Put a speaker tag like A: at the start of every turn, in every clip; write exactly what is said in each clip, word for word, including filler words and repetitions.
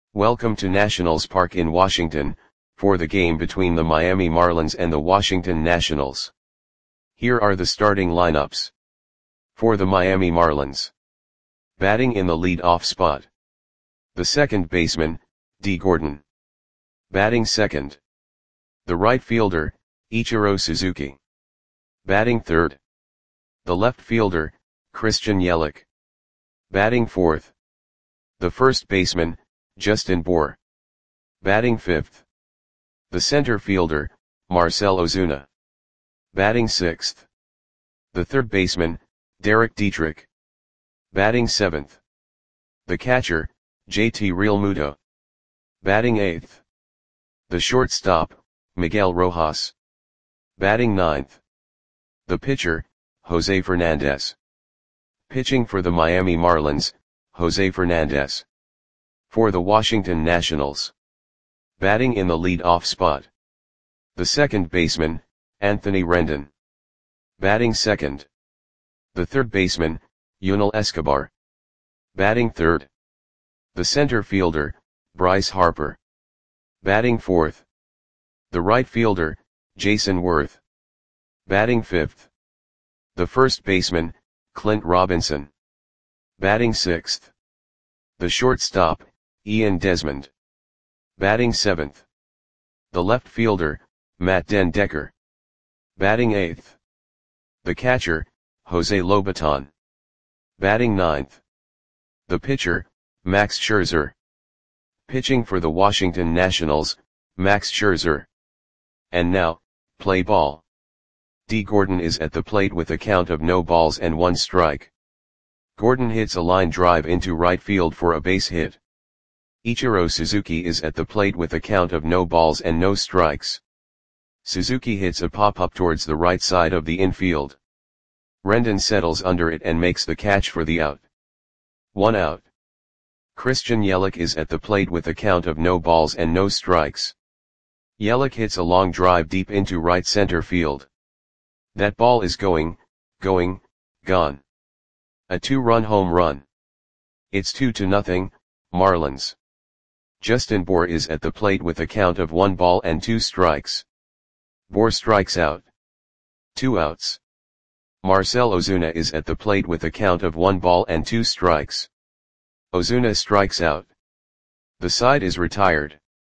A: Welcome to Nationals Park in Washington, for the game between the Miami Marlins and the Washington Nationals. Here are the starting lineups. For the Miami Marlins. Batting in the lead-off spot. The second baseman, Dee Gordon. Batting second. The right fielder, Ichiro Suzuki. Batting third. The left fielder, Christian Yelich. Batting fourth. The first baseman, Justin Bour. Batting fifth. The center fielder, Marcell Ozuna. Batting sixth. The third baseman, Derek Dietrich. Batting seventh. The catcher, J T Realmuto. Batting eighth. The shortstop, Miguel Rojas. Batting ninth. The pitcher, Jose Fernandez. Pitching for the Miami Marlins, Jose Fernandez. For the Washington Nationals. Batting in the lead-off spot. The second baseman, Anthony Rendon. Batting second. The third baseman, Yunel Escobar. Batting third. The center fielder, Bryce Harper. Batting fourth. The right fielder, Jason Worth. Batting fifth. The first baseman, Clint Robinson. Batting sixth. The shortstop, Ian Desmond. Batting seventh. The left fielder, Matt den Dekker. Batting eighth. The catcher, Jose Lobaton. Batting ninth. The pitcher, Max Scherzer. Pitching for the Washington Nationals, Max Scherzer. And now, play ball. Dee Gordon is at the plate with a count of no balls and one strike. Gordon hits a line drive into right field for a base hit. Ichiro Suzuki is at the plate with a count of no balls and no strikes. Suzuki hits a pop-up towards the right side of the infield. Rendon settles under it and makes the catch for the out. One out. Christian Yelich is at the plate with a count of no balls and no strikes. Yelich hits a long drive deep into right center field. That ball is going, going, gone. A two-run home run. It's two to nothing, Marlins. Justin Bour is at the plate with a count of one ball and two strikes. Bour strikes out. Two outs. Marcell Ozuna is at the plate with a count of one ball and two strikes. Ozuna strikes out. The side is retired.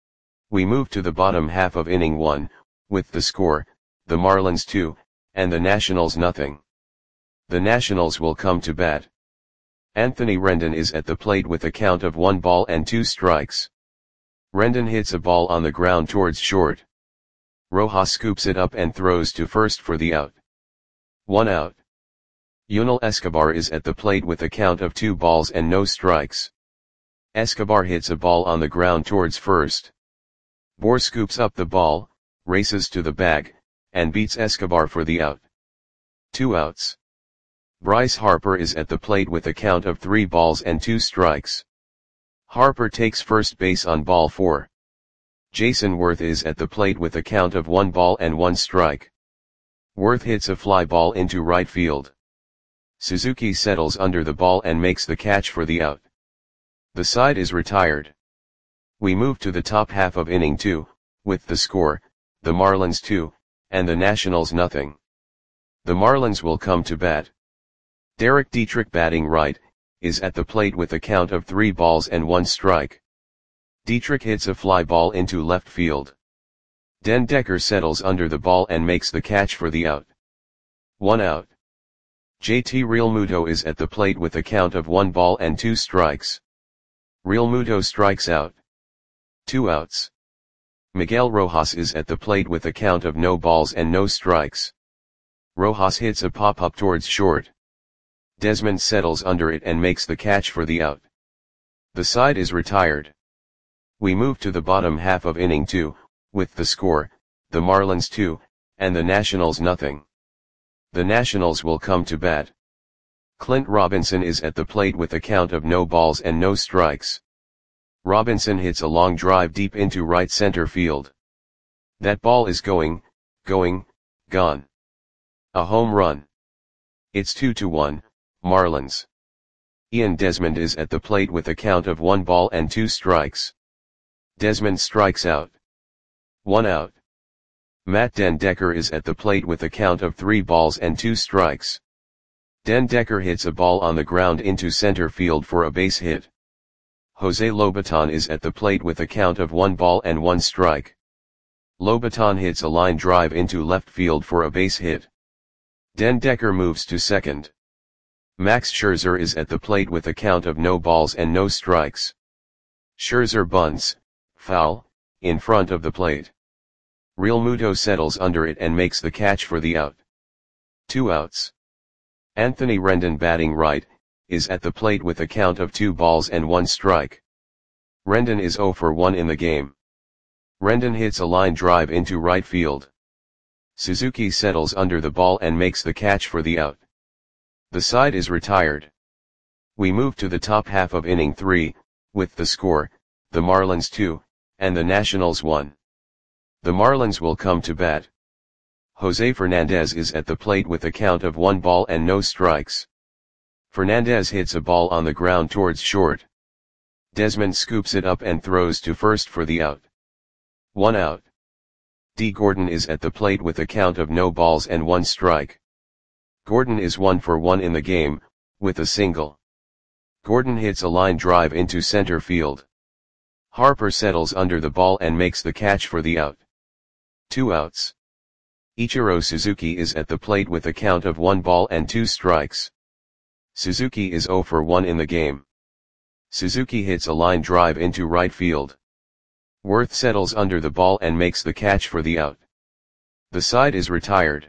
A: We move to the bottom half of inning one, with the score, the Marlins two, and the Nationals nothing. The Nationals will come to bat. Anthony Rendon is at the plate with a count of one ball and two strikes. Rendon hits a ball on the ground towards short. Rojas scoops it up and throws to first for the out. One out. Yunel Escobar is at the plate with a count of two balls and no strikes. Escobar hits a ball on the ground towards first. Bour scoops up the ball, races to the bag, and beats Escobar for the out. Two outs. Bryce Harper is at the plate with a count of three balls and two strikes. Harper takes first base on ball four. Jason Worth is at the plate with a count of one ball and one strike. Worth hits a fly ball into right field. Suzuki settles under the ball and makes the catch for the out. The side is retired. We move to the top half of inning two, with the score, the Marlins two, and the Nationals nothing. The Marlins will come to bat. Derek Dietrich batting right, is at the plate with a count of three balls and one strike. Dietrich hits a fly ball into left field. Den Dekker settles under the ball and makes the catch for the out. One out. J T Realmuto is at the plate with a count of one ball and two strikes. Realmuto strikes out. Two outs. Miguel Rojas is at the plate with a count of no balls and no strikes. Rojas hits a pop-up towards short. Desmond settles under it and makes the catch for the out. The side is retired. We move to the bottom half of inning two, with the score, the Marlins two, and the Nationals nothing. The Nationals will come to bat. Clint Robinson is at the plate with a count of no balls and no strikes. Robinson hits a long drive deep into right center field. That ball is going, going, gone. A home run. It's two to one, Marlins. Ian Desmond is at the plate with a count of one ball and two strikes. Desmond strikes out. One out. Matt Den Dekker is at the plate with a count of three balls and two strikes. Den Dekker hits a ball on the ground into center field for a base hit. Jose Lobaton is at the plate with a count of one ball and one strike. Lobaton hits a line drive into left field for a base hit. Den Dekker moves to second. Max Scherzer is at the plate with a count of no balls and no strikes. Scherzer bunts, foul, in front of the plate. Realmuto settles under it and makes the catch for the out. Two outs. Anthony Rendon, batting right, is at the plate with a count of two balls and one strike. Rendon is zero for one in the game. Rendon hits a line drive into right field. Suzuki settles under the ball and makes the catch for the out. The side is retired. We move to the top half of inning three, with the score, the Marlins two, and the Nationals one. The Marlins will come to bat. Jose Fernandez is at the plate with a count of one ball and no strikes. Fernandez hits a ball on the ground towards short. Desmond scoops it up and throws to first for the out. One out. D. Gordon is at the plate with a count of no balls and one strike. Gordon is one for one in the game, with a single. Gordon hits a line drive into center field. Harper settles under the ball and makes the catch for the out. Two outs. Ichiro Suzuki is at the plate with a count of one ball and two strikes. Suzuki is zero for one in the game. Suzuki hits a line drive into right field. Worth settles under the ball and makes the catch for the out. The side is retired.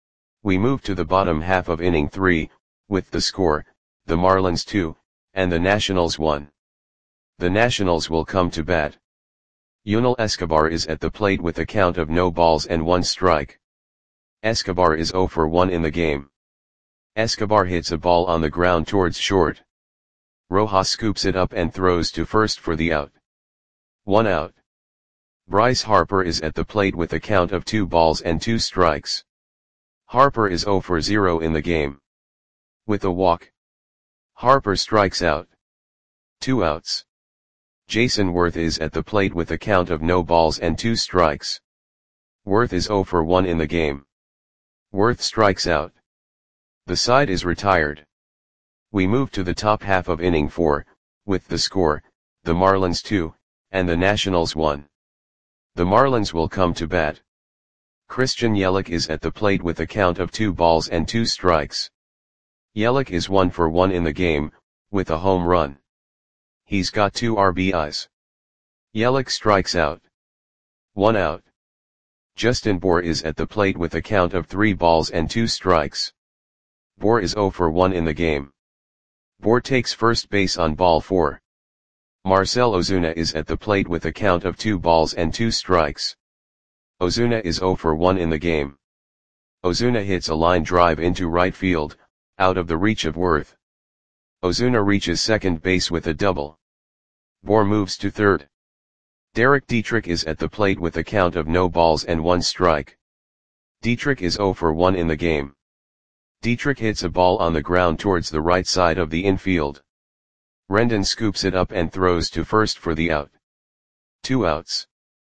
A: We move to the bottom half of inning three, with the score, the Marlins two, and the Nationals one. The Nationals will come to bat. Yunel Escobar is at the plate with a count of no balls and one strike. Escobar is zero for one in the game. Escobar hits a ball on the ground towards short. Rojas scoops it up and throws to first for the out. One out. Bryce Harper is at the plate with a count of two balls and two strikes. Harper is zero for zero in the game. With a walk, Harper strikes out. Two outs. Jason Worth is at the plate with a count of no balls and two strikes. Worth is zero for one in the game. Worth strikes out. The side is retired. We move to the top half of inning four, with the score, the Marlins two, and the Nationals one. The Marlins will come to bat. Christian Yelich is at the plate with a count of two balls and two strikes. Yelich is one for one in the game, with a home run. He's got two R B Is. Yelich strikes out. One out. Justin Bour is at the plate with a count of three balls and two strikes. Bour is zero for one in the game. Bour takes first base on ball four. Marcell Ozuna is at the plate with a count of two balls and two strikes. Ozuna is zero for one in the game. Ozuna hits a line drive into right field, out of the reach of Worth. Ozuna reaches second base with a double. Bour moves to third. Derek Dietrich is at the plate with a count of no balls and one strike. Dietrich is zero for one in the game. Dietrich hits a ball on the ground towards the right side of the infield. Rendon scoops it up and throws to first for the out. Two outs.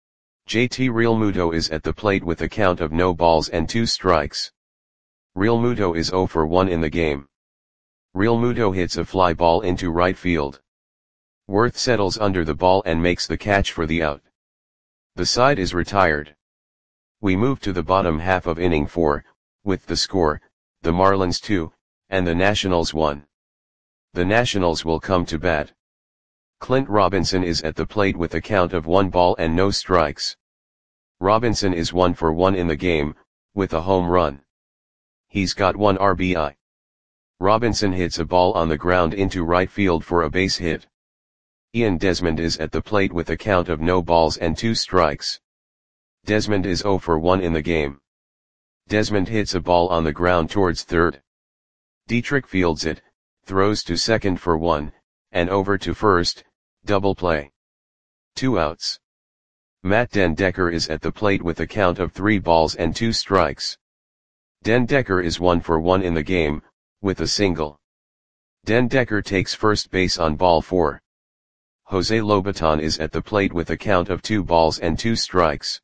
A: J T Realmuto is at the plate with a count of no balls and two strikes. Realmuto is zero for one in the game. Realmuto hits a fly ball into right field. Worth settles under the ball and makes the catch for the out. The side is retired. We move to the bottom half of inning four, with the score, the Marlins two, and the Nationals one. The Nationals will come to bat. Clint Robinson is at the plate with a count of one ball and no strikes. Robinson is one for one in the game, with a home run. He's got one R B I. Robinson hits a ball on the ground into right field for a base hit. Ian Desmond is at the plate with a count of no balls and two strikes. Desmond is zero for one in the game. Desmond hits a ball on the ground towards third. Dietrich fields it, throws to second for one, and over to first, double play. Two outs. Matt Den Dekker is at the plate with a count of three balls and two strikes. Den Dekker is one for one in the game, with a single. Den Dekker takes first base on ball four. Jose Lobaton is at the plate with a count of two balls and two strikes.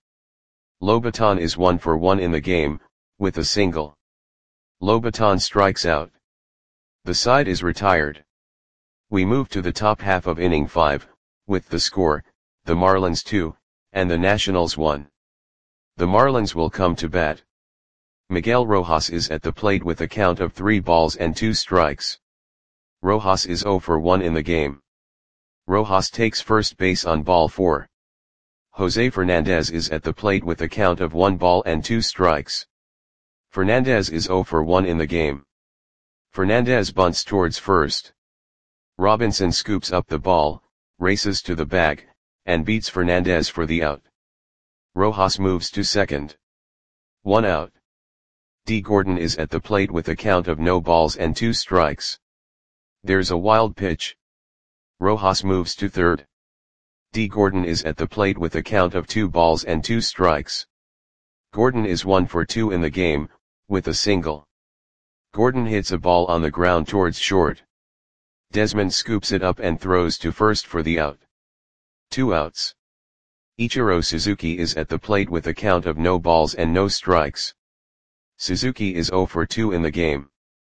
A: Lobaton is one for one in the game, with a single. Lobaton strikes out. The side is retired. We move to the top half of inning five, with the score, the Marlins two, and the Nationals one. The Marlins will come to bat. Miguel Rojas is at the plate with a count of three balls and two strikes. Rojas is zero for one in the game. Rojas takes first base on ball four. Jose Fernandez is at the plate with a count of one ball and two strikes. Fernandez is zero for one in the game. Fernandez bunts towards first. Robinson scoops up the ball, races to the bag, and beats Fernandez for the out. Rojas moves to second. One out. D. Gordon is at the plate with a count of no balls and two strikes. There's a wild pitch. Rojas moves to third. D. Gordon is at the plate with a count of two balls and two strikes. Gordon is one for two in the game, with a single. Gordon hits a ball on the ground towards short. Desmond scoops it up and throws to first for the out. Two outs. Ichiro Suzuki is at the plate with a count of no balls and no strikes. Suzuki is zero for two in the game.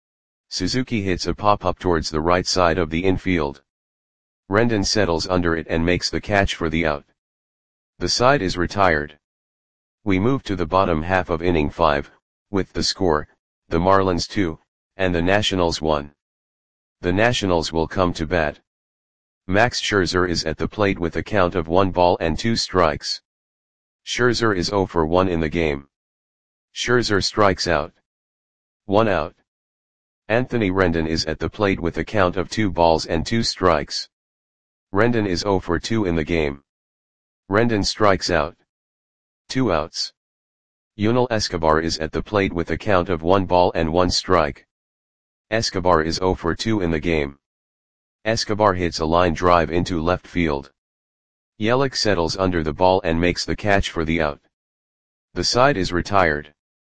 A: Suzuki hits a pop-up towards the right side of the infield. Rendon settles under it and makes the catch for the out. The side is retired. We move to the bottom half of inning five, with the score, the Marlins two, and the Nationals one. The Nationals will come to bat. Max Scherzer is at the plate with a count of one ball and two strikes. Scherzer is zero for one in the game. Scherzer strikes out. One out. Anthony Rendon is at the plate with a count of two balls and two strikes. Rendon is zero for two in the game. Rendon strikes out. Two outs. Yunel Escobar is at the plate with a count of one ball and one strike. Escobar is zero for two in the game. Escobar hits a line drive into left field. Yelich settles under the ball and makes the catch for the out. The side is retired.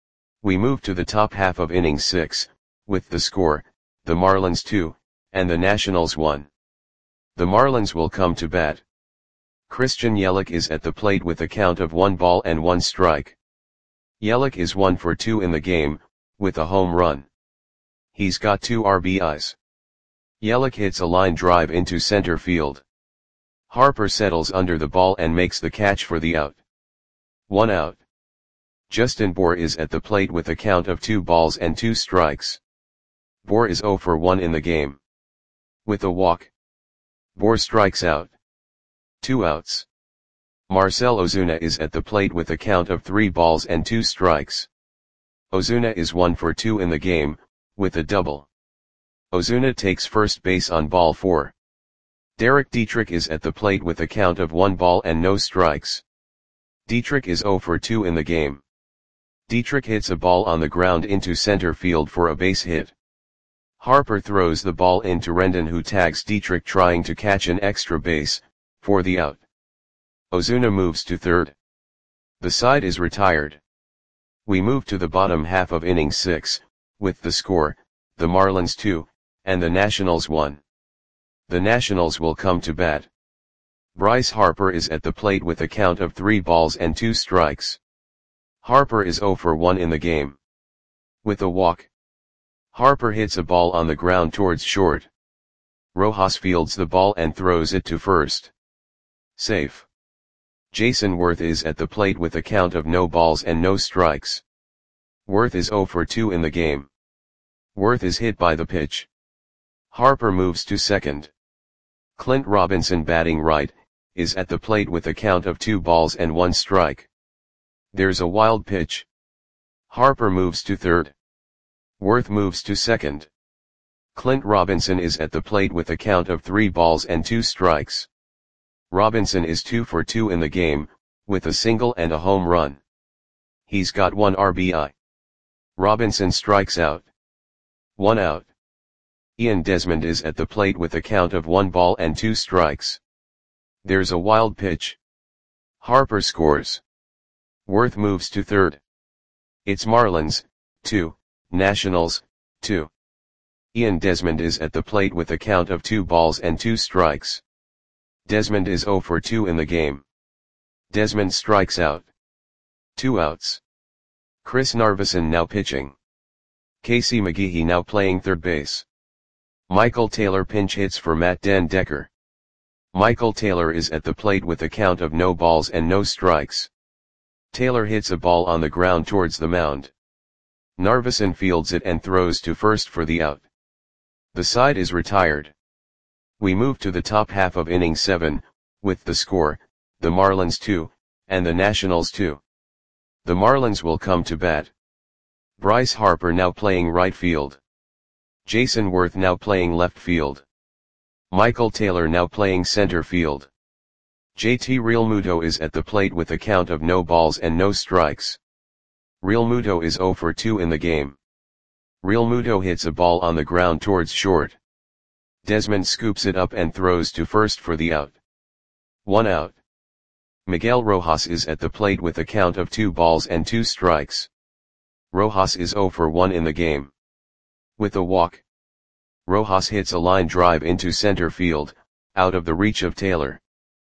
A: We move to the top half of inning six, with the score, the Marlins two, and the Nationals one. The Marlins will come to bat. Christian Yelich is at the plate with a count of one ball and one strike. Yelich is one for two in the game, with a home run. He's got two R B Is. Yelich hits a line drive into center field. Harper settles under the ball and makes the catch for the out. One out. Justin Bour is at the plate with a count of two balls and two strikes. Bour is zero for one in the game. With a walk. Bour strikes out. Two outs. Marcell Ozuna is at the plate with a count of three balls and two strikes. Ozuna is one for two in the game, with a double. Ozuna takes first base on ball four. Derek Dietrich is at the plate with a count of one ball and no strikes. Dietrich is zero for two in the game. Dietrich hits a ball on the ground into center field for a base hit. Harper throws the ball into Rendon, who tags Dietrich trying to catch an extra base, for the out. Ozuna moves to third. The side is retired. We move to the bottom half of inning six, with the score, the Marlins two, and the Nationals one. The Nationals will come to bat. Bryce Harper is at the plate with a count of three balls and two strikes. Harper is zero for one in the game. With a walk. Harper hits a ball on the ground towards short. Rojas fields the ball and throws it to first. Safe. Jason Worth is at the plate with a count of no balls and no strikes. Worth is zero for two in the game. Worth is hit by the pitch. Harper moves to second. Clint Robinson, batting right, is at the plate with a count of two balls and one strike. There's a wild pitch. Harper moves to third. Worth moves to second. Clint Robinson is at the plate with a count of three balls and two strikes. Robinson is two for two in the game, with a single and a home run. He's got one R B I. Robinson strikes out. One out. Ian Desmond is at the plate with a count of one ball and two strikes. There's a wild pitch. Harper scores. Worth moves to third. It's Marlins, two, Nationals, two. Ian Desmond is at the plate with a count of two balls and two strikes. Desmond is zero for two in the game. Desmond strikes out. Two outs. Chris Narveson now pitching. Casey McGehee now playing third base. Michael Taylor pinch hits for Matt Den Decker. Michael Taylor is at the plate with a count of no balls and no strikes. Taylor hits a ball on the ground towards the mound. Narveson fields it and throws to first for the out. The side is retired. We move to the top half of inning seven, with the score, the Marlins two, and the Nationals two. The Marlins will come to bat. Bryce Harper now playing right field. Jason Worth now playing left field. Michael Taylor now playing center field. J T Realmuto is at the plate with a count of no balls and no strikes. Realmuto is zero for two in the game. Realmuto hits a ball on the ground towards short. Desmond scoops it up and throws to first for the out. One out. Miguel Rojas is at the plate with a count of two balls and two strikes. Rojas is zero for one in the game. With a walk, Rojas hits a line drive into center field, out of the reach of Taylor.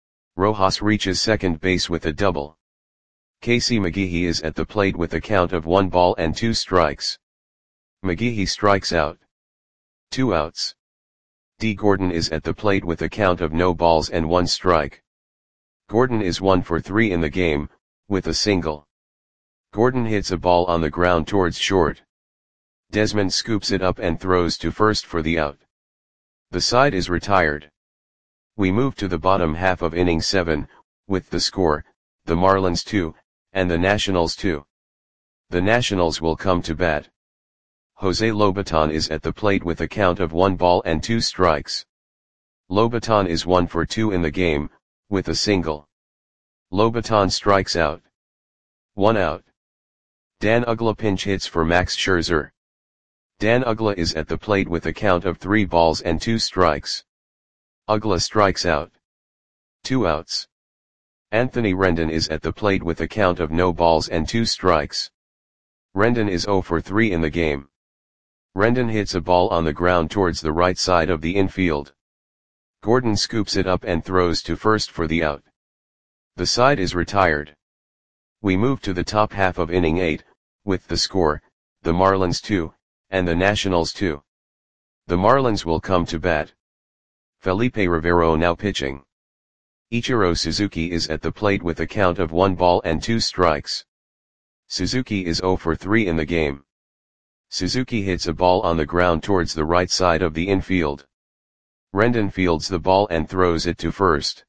A: Rojas reaches second base with a double. Casey McGehee is at the plate with a count of one ball and two strikes. McGehee strikes out. Two outs. D. Gordon is at the plate with a count of no balls and one strike. Gordon is one for three in the game, with a single. Gordon hits a ball on the ground towards short. Desmond scoops it up and throws to first for the out. The side is retired. We move to the bottom half of inning seven, with the score, the Marlins two, and the Nationals two. The Nationals will come to bat. Jose Lobaton is at the plate with a count of one ball and two strikes. Lobaton is one for two in the game, with a single. Lobaton strikes out. One out. Dan Uggla pinch hits for Max Scherzer. Dan Uggla is at the plate with a count of three balls and two strikes. Uggla strikes out. Two outs. Anthony Rendon is at the plate with a count of no balls and two strikes. Rendon is zero for three in the game. Rendon hits a ball on the ground towards the right side of the infield. Gordon scoops it up and throws to first for the out. The side is retired. We move to the top half of inning eight, with the score, the Marlins two, and the Nationals two. The Marlins will come to bat. Felipe Rivero now pitching. Ichiro Suzuki is at the plate with a count of one ball and two strikes. Suzuki is zero for three in the game. Suzuki hits a ball on the ground towards the right side of the infield. Rendon fields the ball and throws it to first.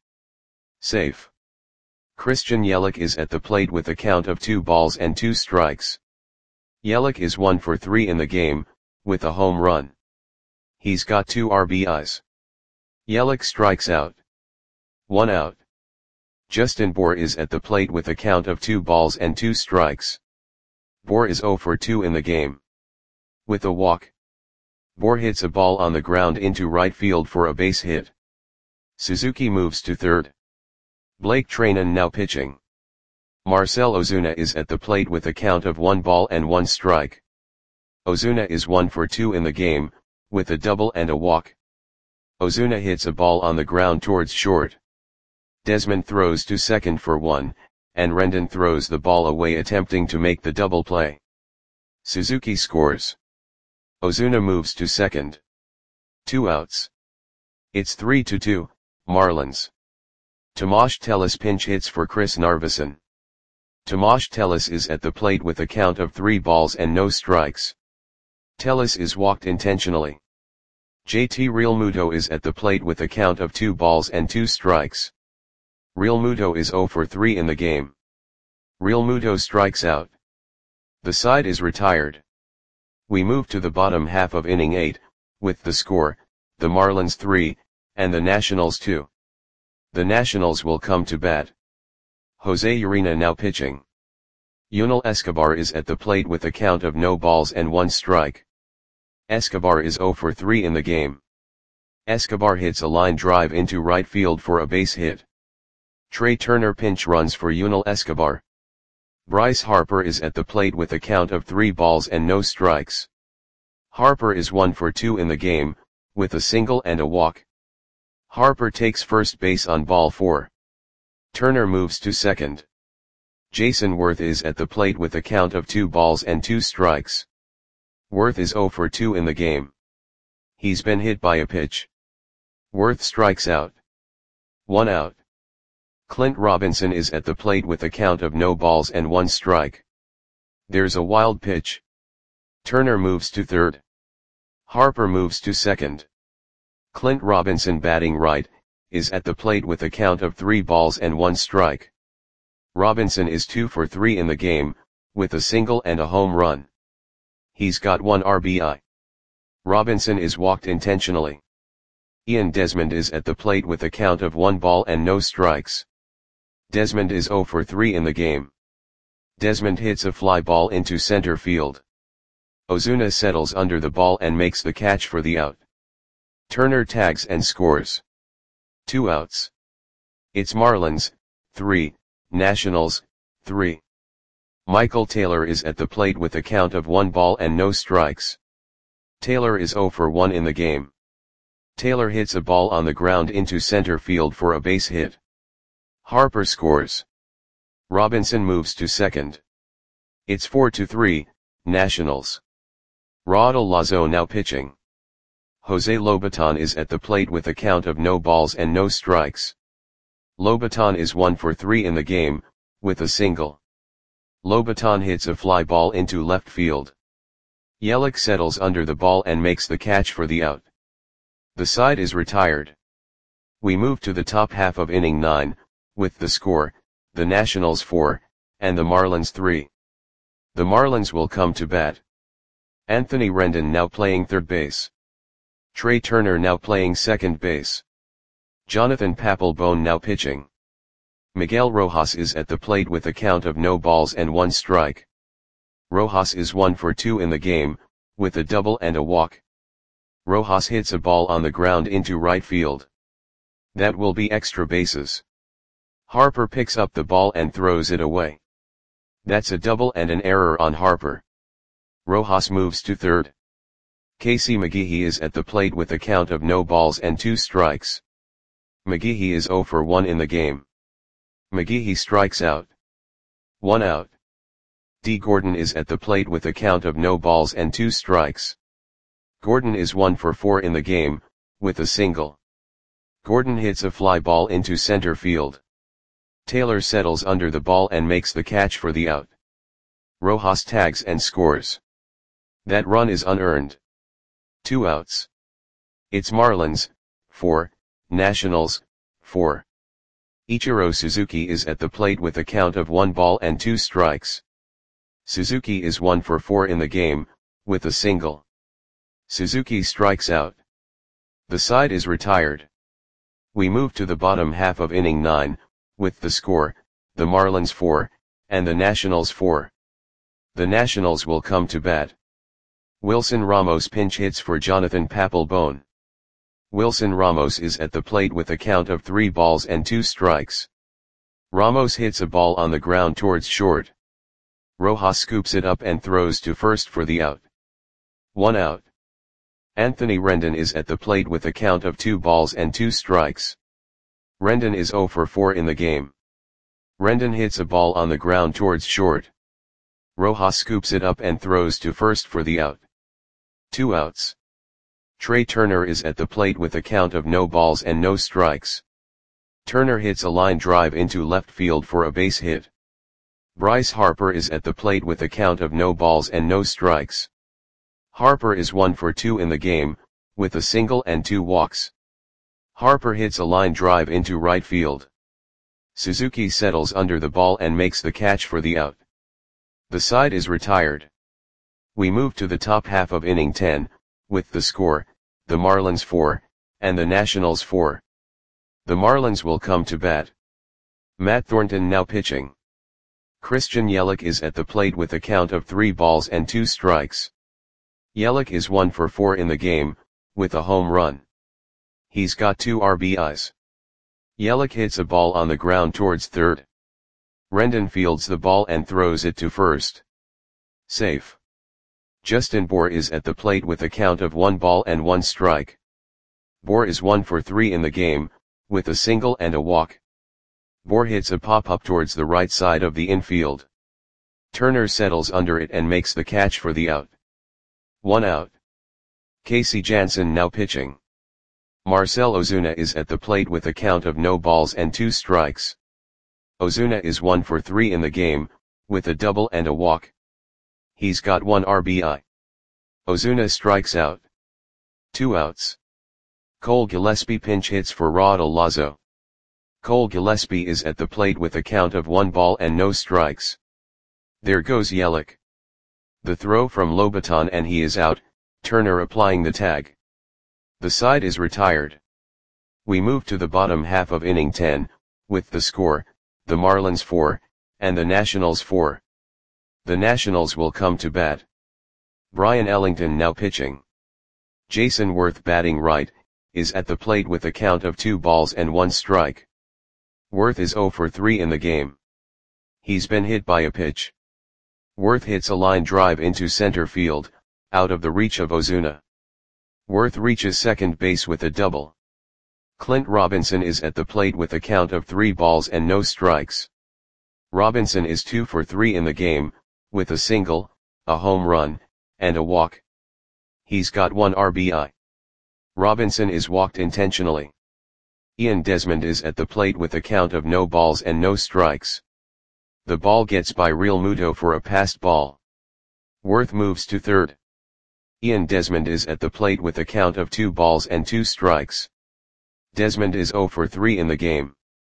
A: Safe. Christian Yelich is at the plate with a count of two balls and two strikes. Yelich is one for three in the game, with a home run. He's got two R B Is. Yelich strikes out. One out. Justin Bour is at the plate with a count of two balls and two strikes. Bour is zero for two in the game. With a walk, Bour hits a ball on the ground into right field for a base hit. Suzuki moves to third. Blake Treinen now pitching. Marcell Ozuna is at the plate with a count of one ball and one strike. Ozuna is one for two in the game, with a double and a walk. Ozuna hits a ball on the ground towards short. Desmond throws to second for one, and Rendon throws the ball away attempting to make the double play. Suzuki scores. Ozuna moves to second. Two outs. It's three to two, Marlins. Tomas Tellis pinch hits for Chris Narveson. Tomas Tellis is at the plate with a count of three balls and no strikes. Tellis is walked intentionally. J T Realmuto is at the plate with a count of two balls and two strikes. Realmuto is zero for three in the game. Realmuto strikes out. The side is retired. We move to the bottom half of inning eight, with the score, the Marlins three, and the Nationals two. The Nationals will come to bat. Jose Urena now pitching. Yunel Escobar is at the plate with a count of no balls and one strike. Escobar is zero for three in the game. Escobar hits a line drive into right field for a base hit. Trey Turner pinch runs for Yunel Escobar. Bryce Harper is at the plate with a count of three balls and no strikes. Harper is one for two in the game, with a single and a walk. Harper takes first base on ball four. Turner moves to second. Jason Worth is at the plate with a count of two balls and two strikes. Worth is oh for two in the game. He's been hit by a pitch. Worth strikes out. One out. Clint Robinson is at the plate with a count of no balls and one strike. There's a wild pitch. Turner moves to third. Harper moves to second. Clint Robinson, batting right, is at the plate with a count of three balls and one strike. Robinson is two for three in the game, with a single and a home run. He's got one R B I. Robinson is walked intentionally. Ian Desmond is at the plate with a count of one ball and no strikes. Desmond is oh for three in the game. Desmond hits a fly ball into center field. Ozuna settles under the ball and makes the catch for the out. Turner tags and scores. Two outs. It's Marlins, three, Nationals, three. Michael Taylor is at the plate with a count of one ball and no strikes. Taylor is oh for one in the game. Taylor hits a ball on the ground into center field for a base hit. Harper scores. Robinson moves to second. It's four to three, Nationals. Rodel Lazo now pitching. Jose Lobaton is at the plate with a count of no balls and no strikes. Lobaton is one for three in the game, with a single. Lobaton hits a fly ball into left field. Yelich settles under the ball and makes the catch for the out. The side is retired. We move to the top half of inning nine, with the score, the Nationals four, and the Marlins three. The Marlins will come to bat. Anthony Rendon now playing third base. Trey Turner now playing second base. Jonathan Papelbon now pitching. Miguel Rojas is at the plate with a count of no balls and one strike. Rojas is one for two in the game, with a double and a walk. Rojas hits a ball on the ground into right field. That will be extra bases. Harper picks up the ball and throws it away. That's a double and an error on Harper. Rojas moves to third. Casey McGehee is at the plate with a count of no balls and two strikes. McGehee is oh for one in the game. McGehee strikes out. One out. D. Gordon is at the plate with a count of no balls and two strikes. Gordon is one for four in the game, with a single. Gordon hits a fly ball into center field. Taylor settles under the ball and makes the catch for the out. Rojas tags and scores. That run is unearned. Two outs. It's Marlins, four, Nationals, four. Ichiro Suzuki is at the plate with a count of one ball and two strikes. Suzuki is one for four in the game, with a single. Suzuki strikes out. The side is retired. We move to the bottom half of inning nine, with the score, the Marlins four, and the Nationals four. The Nationals will come to bat. Wilson Ramos pinch hits for Jonathan Papelbon. Wilson Ramos is at the plate with a count of three balls and two strikes. Ramos hits a ball on the ground towards short. Rojas scoops it up and throws to first for the out. One out. Anthony Rendon is at the plate with a count of two balls and two strikes. Rendon is oh for four in the game. Rendon hits a ball on the ground towards short. Rojas scoops it up and throws to first for the out. Two outs. Trey Turner is at the plate with a count of no balls and no strikes. Turner hits a line drive into left field for a base hit. Bryce Harper is at the plate with a count of no balls and no strikes. Harper is one for two in the game, with a single and two walks. Harper hits a line drive into right field. Suzuki settles under the ball and makes the catch for the out. The side is retired. We move to the top half of inning ten, with the score, the Marlins four, and the Nationals four. The Marlins will come to bat. Matt Thornton now pitching. Christian Yelich is at the plate with a count of three balls and two strikes. Yelich is one for four in the game, with a home run. He's got two R B Is. Yelich hits a ball on the ground towards third. Rendon fields the ball and throws it to first. Safe. Justin Bour is at the plate with a count of one ball and one strike. Bohr is one for three in the game, with a single and a walk. Bohr hits a pop-up towards the right side of the infield. Turner settles under it and makes the catch for the out. One out. Casey Janssen now pitching. Marcell Ozuna is at the plate with a count of no balls and two strikes. Ozuna is one for three in the game, with a double and a walk. He's got one R B I. Ozuna strikes out. Two outs. Cole Gillespie pinch hits for Rodel Lazo. Cole Gillespie is at the plate with a count of one ball and no strikes. There goes Yelich. The throw from Lobaton and he is out, Turner applying the tag. The side is retired. We move to the bottom half of inning ten, with the score, the Marlins four, and the Nationals four. The Nationals will come to bat. Brian Ellington now pitching. Jason Worth batting right, is at the plate with a count of two balls and one strike. Worth is zero for three in the game. He's been hit by a pitch. Worth hits a line drive into center field, out of the reach of Ozuna. Worth reaches second base with a double. Clint Robinson is at the plate with a count of three balls and no strikes. Robinson is two for three in the game, with a single, a home run, and a walk. He's got one R B I. Robinson is walked intentionally. Ian Desmond is at the plate with a count of no balls and no strikes. The ball gets by Real Muto for a passed ball. Worth moves to third. Ian Desmond is at the plate with a count of two balls and two strikes. Desmond is zero for three in the game.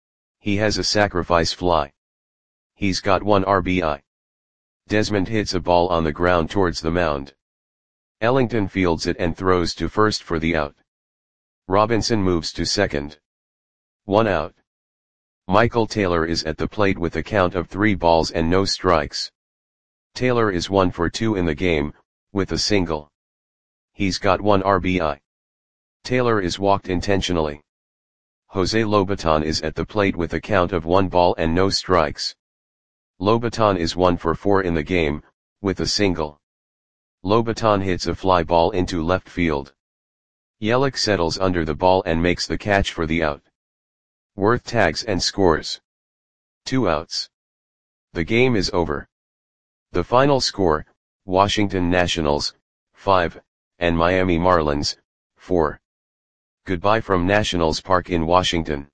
A: He has a sacrifice fly. He's got one R B I. Desmond hits a ball on the ground towards the mound. Ellington fields it and throws to first for the out. Robinson moves to second. One out. Michael Taylor is at the plate with a count of three balls and no strikes. Taylor is one for two in the game, with a single. He's got one R B I. Taylor is walked intentionally. Jose Lobaton is at the plate with a count of one ball and no strikes. Lobaton is one for four in the game, with a single. Lobaton hits a fly ball into left field. Yelich settles under the ball and makes the catch for the out. Worth tags and scores. Two outs. The game is over. The final score, Washington Nationals, five, and Miami Marlins, four. Goodbye from Nationals Park in Washington.